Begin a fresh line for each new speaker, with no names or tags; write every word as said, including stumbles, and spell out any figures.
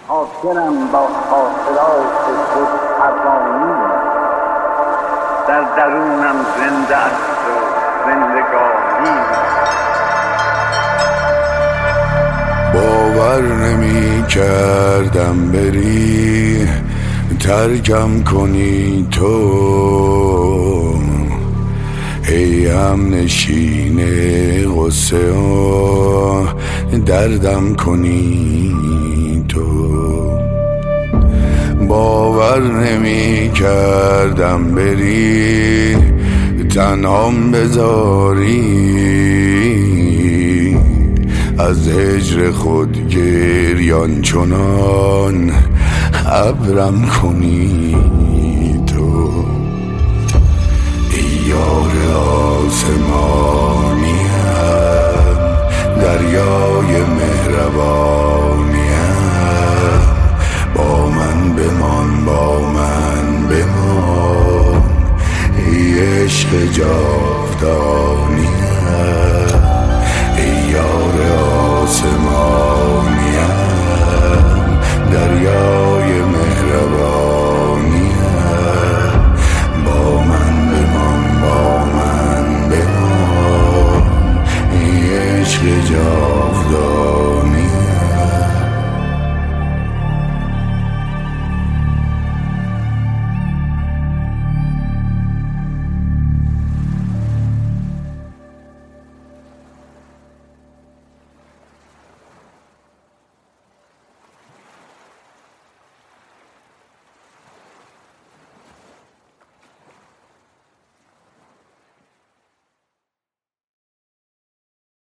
حاکرم با خاطرات خود پروانی، در درونم زنده است و زندگانی.
باور نمی کردم بری ترکم کنی تو، ای هم نشین غصه و دردم کنی تو. باور نمی کردم بری تنهام بذاری، از هجر خود گریان چنان ابرم کنی تو. ای یار آسمانیم، دریای مهربانیم، با من بمان با من بمان، ای عشق جاودانیم. ای یار آسمانیم، دریای مهربانیم، با من بمان با من بمان، ای عشق جاودانیم.